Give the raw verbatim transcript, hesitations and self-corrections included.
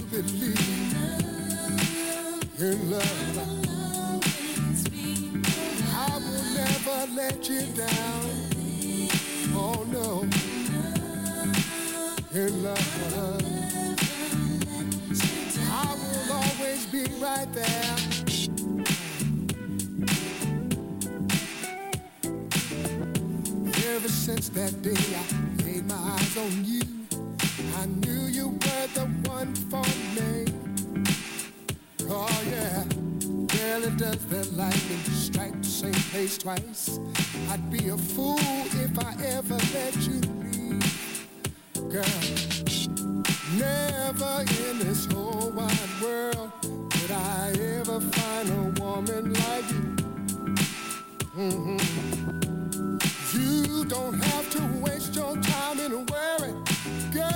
believe in love. I will never let you down. Oh no, in love. I will always be right there. Ever since that day I laid my eyes on you, I knew you were the one for me. Oh yeah, rarely does the lightning strike the same place twice. I'd be a fool if I ever let you leave. Girl, never in this whole wide world could I ever find a woman like you. Mm-hmm. You don't have to waste your time in a way